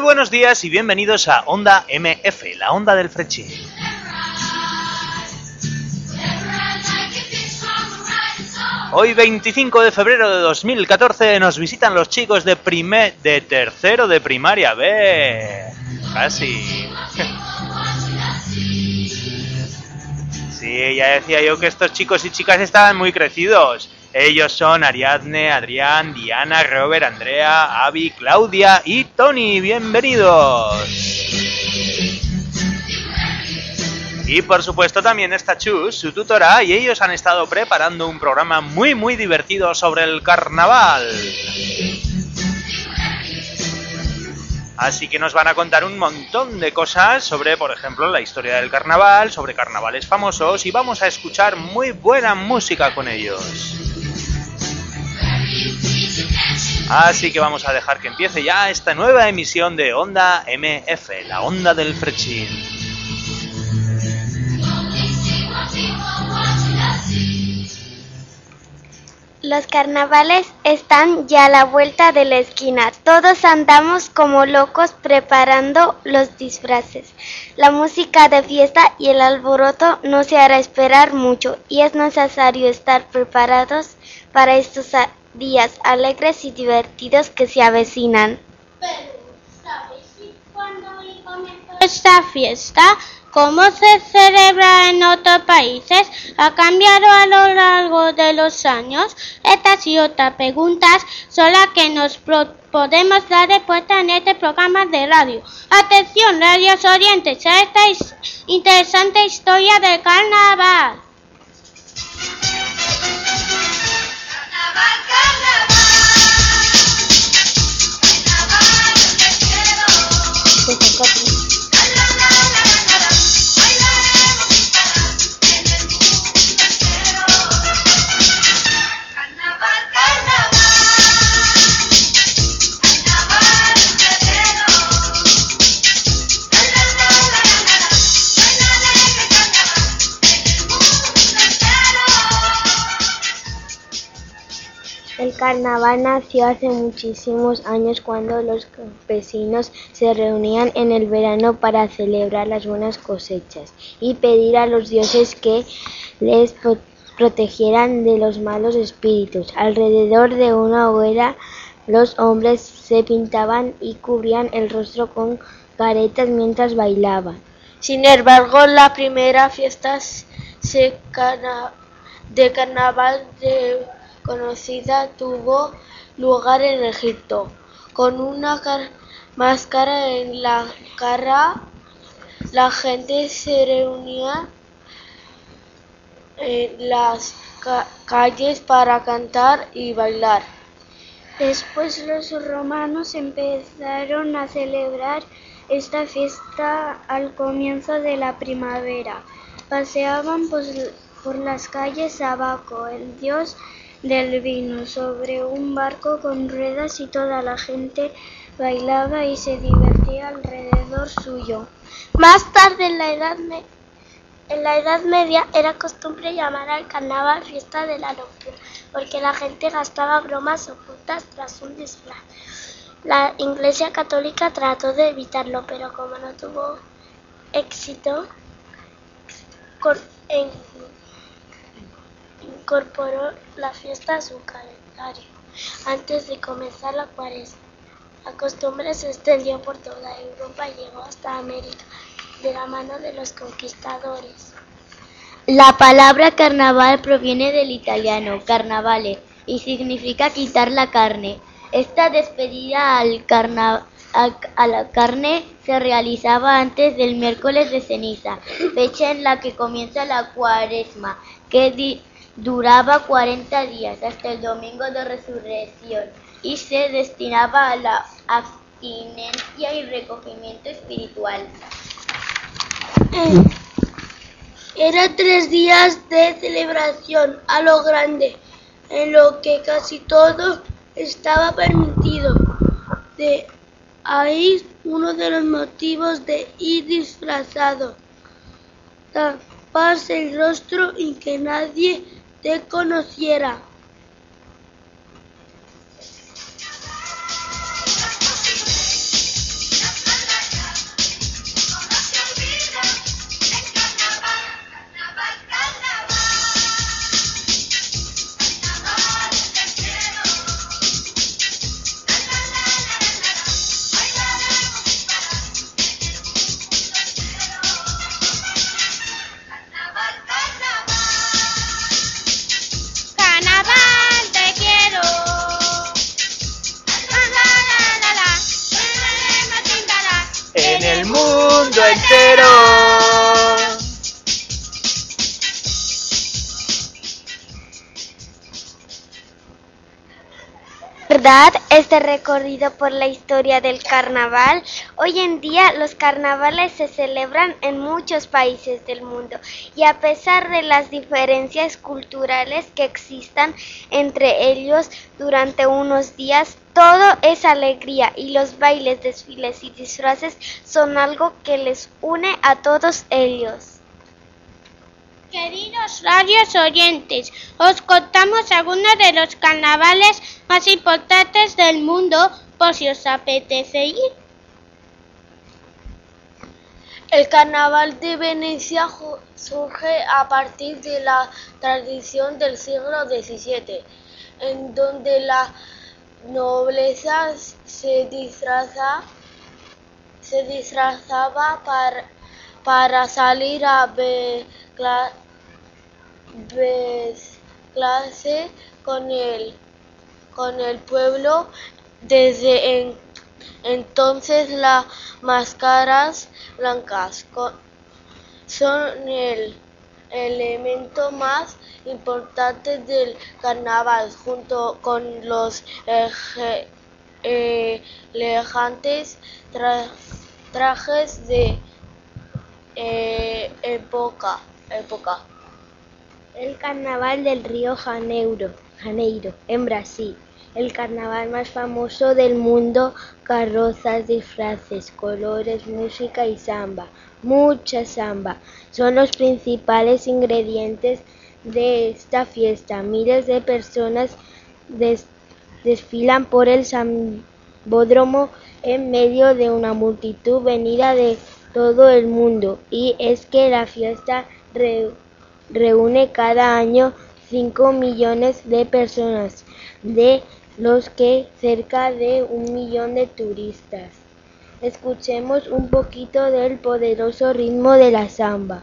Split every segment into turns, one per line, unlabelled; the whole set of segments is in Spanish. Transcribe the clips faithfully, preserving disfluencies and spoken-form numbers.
buenos días y bienvenidos a Onda M F, la onda del Frechín. Hoy veinticinco de febrero de dos mil catorce nos visitan los chicos de primer, de tercero de primaria B. Casi. Sí, ya decía yo que estos chicos y chicas estaban muy crecidos. Ellos son Ariadne, Adrián, Diana, Robert, Andrea, Avi, Claudia y Tony. ¡Bienvenidos! Y por supuesto también está Chus, su tutora, y ellos han estado preparando un programa muy muy divertido sobre el carnaval. Así que nos van a contar un montón de cosas sobre, por ejemplo, la historia del carnaval, sobre carnavales famosos, y vamos a escuchar muy buena música con ellos. Así que vamos a dejar que empiece ya esta nueva emisión de Onda M F, la onda del Frechín.
Los carnavales están ya a la vuelta de la esquina. Todos andamos como locos preparando los disfraces. La música de fiesta y el alboroto no se hará esperar mucho y es necesario estar preparados para estos días alegres y divertidos que se avecinan.
Pero, ¿sabes cuándo comenzó esta fiesta? ¿Cómo se celebra en otros países? ¿Ha cambiado a lo largo de los años? Estas y otras preguntas son las que nos podemos dar respuesta en este programa de radio. Atención, radios oyentes, a esta interesante historia del carnaval. Carnaval, carnaval. Carnaval, yo te quiero.
El carnaval nació hace muchísimos años cuando los campesinos se reunían en el verano para celebrar las buenas cosechas y pedir a los dioses que les pro- protegieran de los malos espíritus. Alrededor de una hoguera los hombres se pintaban y cubrían el rostro con caretas mientras bailaban.
Sin embargo, la primera fiesta se cana- de carnaval de conocida tuvo lugar en Egipto. Con una car- máscara en la cara, la gente se reunía en las ca- calles para cantar y bailar.
Después los romanos empezaron a celebrar esta fiesta al comienzo de la primavera. Paseaban por, por las calles a Baco, el dios del vino, sobre un barco con ruedas y toda la gente bailaba y se divertía alrededor suyo.
Más tarde, en la Edad, Me- en la Edad Media, era costumbre llamar al carnaval fiesta de la locura, porque la gente gastaba bromas ocultas tras un disfraz. La Iglesia Católica trató de evitarlo, pero como no tuvo éxito, con, en, incorporó la fiesta a su calendario antes de comenzar la cuaresma. La costumbre se extendió por toda Europa y llegó hasta América de la mano de los conquistadores.
La palabra carnaval proviene del italiano carnavale y significa quitar la carne. Esta despedida al carna- a, a la carne se realizaba antes del miércoles de ceniza, fecha en la que comienza la cuaresma, que di- duraba cuarenta días hasta el domingo de resurrección y se destinaba a la abstinencia y recogimiento espiritual.
Eran tres días de celebración a lo grande, en lo que casi todo estaba permitido. De ahí uno de los motivos de ir disfrazado: taparse el rostro y que nadie te conociera.
en el mundo entero.
¿Verdad? Este recorrido por la historia del carnaval. Hoy en día los carnavales se celebran en muchos países del mundo y a pesar de las diferencias culturales que existan entre ellos durante unos días, todo es alegría y los bailes, desfiles y disfraces son algo que les une a todos ellos.
Queridos radios oyentes, os contamos algunos de los carnavales más importantes del mundo por si os apetece ir.
El carnaval de Venecia surge a partir de la tradición del siglo diecisiete, en donde la nobleza se disfraza, se disfrazaba para, para salir a ver clase con el, con el pueblo. Desde en, entonces las máscaras blancas son el elemento más importante del carnaval, junto con los eh, elegantes tra, trajes de eh, época. época.
El carnaval del Río Janeiro, Janeiro, en Brasil. El carnaval más famoso del mundo, carrozas, disfraces, colores, música y samba. Mucha samba. Son los principales ingredientes de esta fiesta. Miles de personas des, desfilan por el sambódromo en medio de una multitud venida de todo el mundo. Y es que la fiesta re, reúne cada año cinco millones de personas, de los que cerca de un millón de turistas. Escuchemos un poquito del poderoso ritmo de la samba.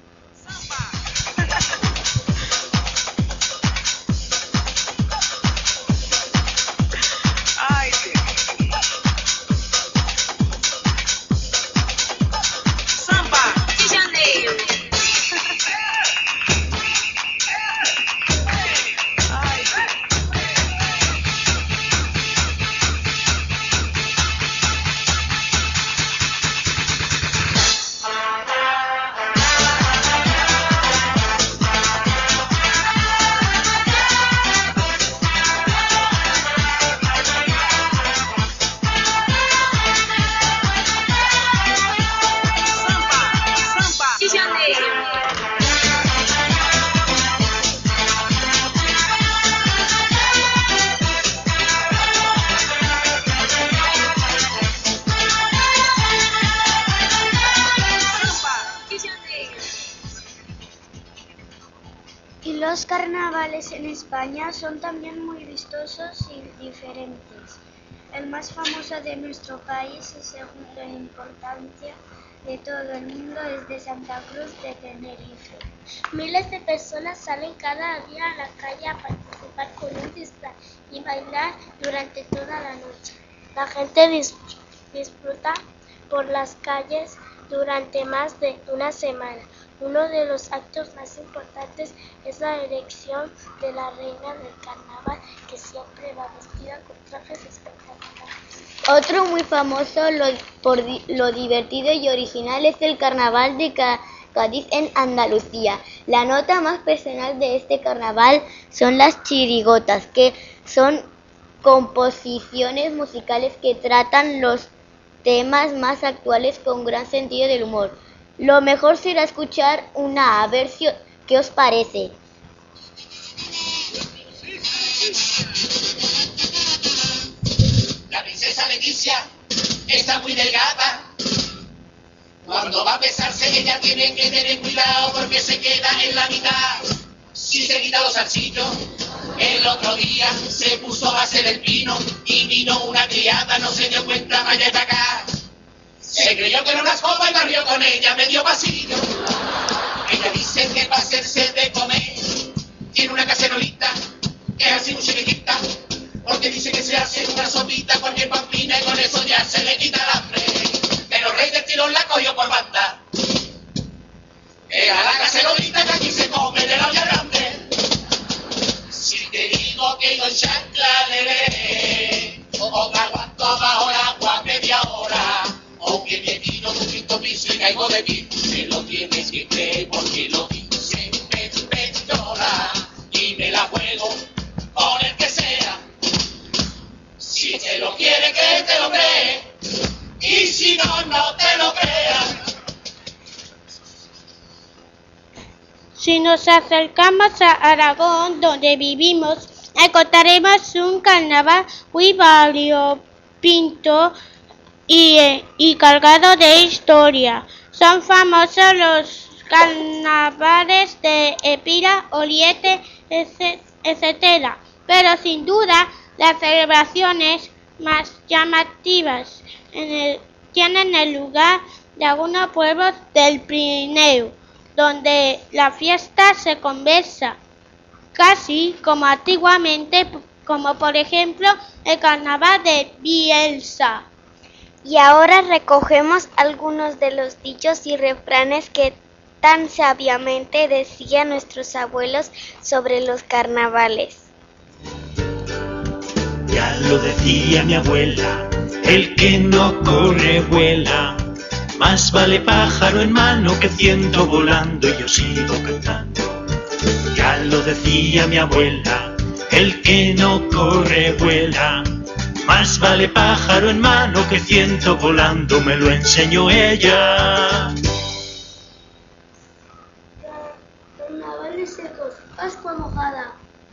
Los carnavales en España son también muy vistosos y diferentes. El más famoso de nuestro país y segundo en importancia de todo el mundo es de Santa Cruz de Tenerife. Miles de personas salen cada día a la calle a participar con un disfraz y bailar durante toda la noche. La gente dis- disfruta por las calles durante más de una semana. Uno de los actos más importantes es la elección de la reina del carnaval, que siempre va vestida con trajes espectaculares.
Otro muy famoso lo, por di, lo divertido y original es el carnaval de Ca- Cádiz en Andalucía. La nota más personal de este carnaval son las chirigotas, que son composiciones musicales que tratan los temas más actuales con gran sentido del humor. Lo mejor será escuchar una, a ver si, qué os parece.
La princesa Leticia está muy delgada. Cuando va a pesarse ella tiene que tener cuidado porque se queda en la mitad. Si se quita los archillos, el otro día se puso a hacer el pino y vino una criada, no se dio cuenta, vaya de acá. Se creyó que era una escoba y barrió con ella medio pasillo. Ella dice que para hacerse de comer tiene una cacerolita que es así muy chiquitita, porque dice que se hace una sopita cualquier pampina y con eso ya se le quita el hambre. Pero Rey del poco de mí, me lo tienes que creer porque lo dice Pepe Dora y me la juego por el que sea. Si te lo quiere que te lo cree y si no, no te lo creas.
Si nos acercamos a Aragón, donde vivimos, encontraremos un carnaval muy variopinto y, y cargado de historia. Son famosos los carnavales de Epira, Oriente, etcétera. Pero sin duda, las celebraciones más llamativas en el, tienen el lugar de algunos pueblos del Pirineo, donde la fiesta se conversa, casi como antiguamente, como por ejemplo el carnaval de Bielsa.
Y ahora recogemos algunos de los dichos y refranes que tan sabiamente decían nuestros abuelos sobre los carnavales.
Ya lo decía mi abuela, el que no corre vuela. Más vale pájaro en mano que ciento volando, y yo sigo cantando. Ya lo decía mi abuela, el que no corre vuela. Más vale pájaro en mano que ciento volando, me lo enseñó ella.
Carnavales secos, Pascua mojada.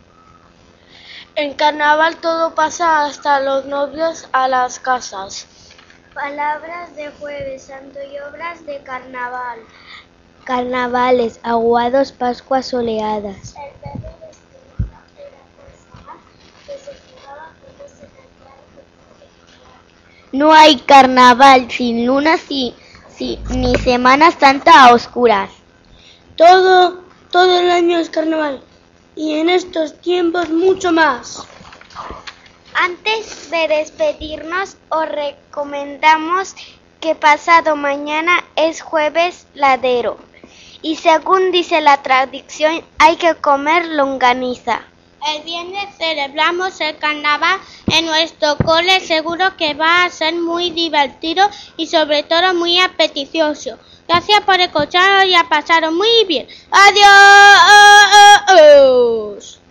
En carnaval todo pasa hasta los novios a las casas.
Palabras de Jueves Santo y obras de carnaval.
Carnavales, aguados, Pascuas soleadas.
El perro vestido era personal que se jugaba cuando se cantaron.
No hay carnaval sin luna si, si, ni Semana Santa a oscuras.
Todo, todo el año es carnaval y en estos tiempos mucho más.
Antes de despedirnos, os recomendamos que pasado mañana es jueves ladero y según dice la tradición hay que comer longaniza.
El viernes celebramos el carnaval en nuestro cole, seguro que va a ser muy divertido y sobre todo muy apetitoso. Gracias por escucharnos y a pasaros muy bien. ¡Adiós!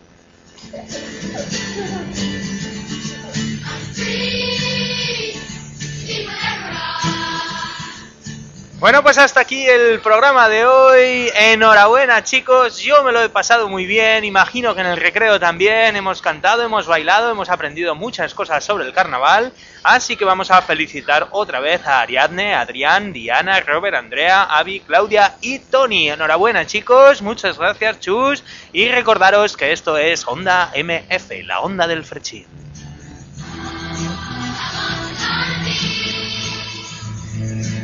Bueno, pues hasta aquí el programa de hoy. Enhorabuena, chicos, yo me lo he pasado muy bien. Imagino que en el recreo también hemos cantado, hemos bailado, hemos aprendido muchas cosas sobre el carnaval. Así que vamos a felicitar otra vez a Ariadne, Adrián, Diana, Robert, Andrea, Avi, Claudia y Tony. Enhorabuena, chicos, muchas gracias, chus. Y recordaros que esto es Onda M F, la onda del Frechín.